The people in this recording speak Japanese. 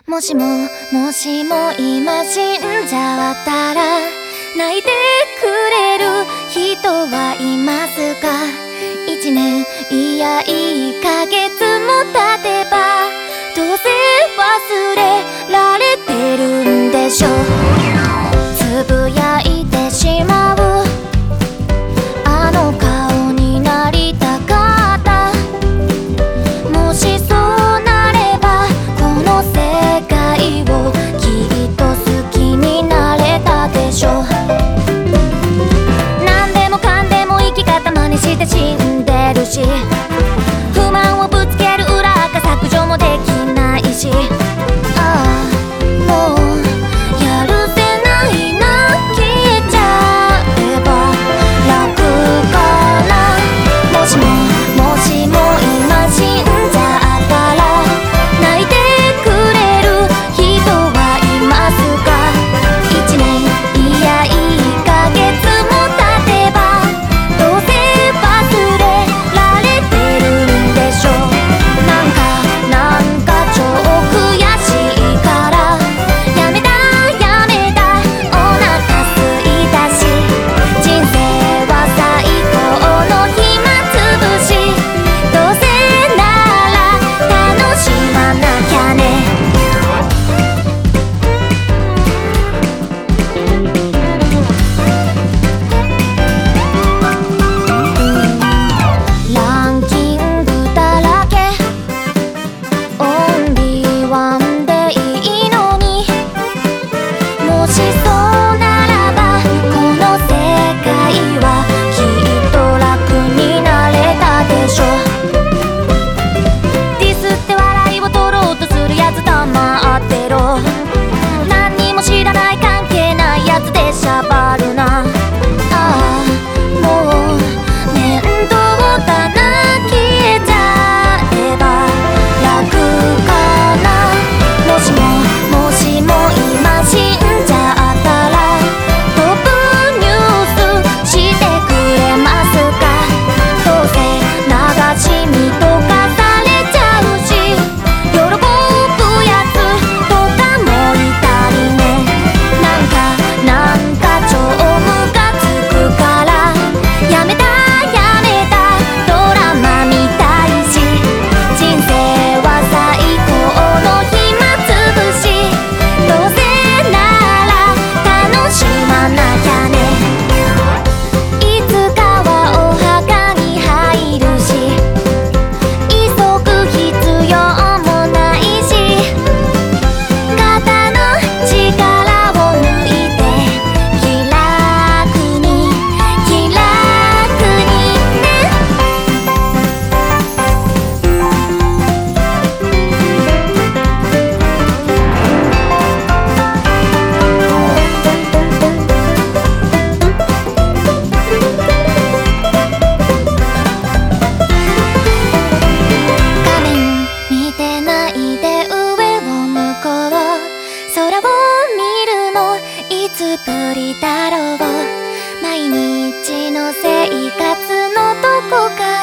もしももしも今死んじゃったら泣いてくれる人はいますか？1年いや1ヶ月も経てばどうせ忘れられてるんでしょう。つぶやいてしまうあの顔になりたかった。もしそうなればこの世界をきっと好きになれたでしょう。何でもかんでも生き方真似して死んでるし、不満をぶつける裏垢削除もできないし、ああもうやるせないな、消えちゃえば楽かな。もしももしも今死んじゃったら泣いてくれる人はいますか？1年いや1ヶ月も経てばどうせ忘れられてるんでしょう。なんか超悔しいからやめたお腹すいたし、人生は最高の暇つぶし、どうせなら楽しまなきゃね。ランキングだらけオンリーワンでいいのに、もしそうならばこの世界はきっと楽になれたでしょう。ディスって笑いを取ろうとするやつ黙ってろ。何にも知らない関係ないやつでしゃばるな。ああもう面倒だな、消えちゃえば楽かな。もしも今死んじゃったらトップニュースしてくれますか？どうせ流し見とかされちゃうし、喜ぶやつとかもいたりね。なんか超ムカつくからやめたドラマみたいし、人生は最高の暇つぶし、どうせなら楽しまなきゃね。いつかはお墓に入るし急ぐ必要もないし、肩の力を抜いて気楽にね。画面見てないで上を向こう、空を見るのいつぶりだろう。毎日の生活のどこか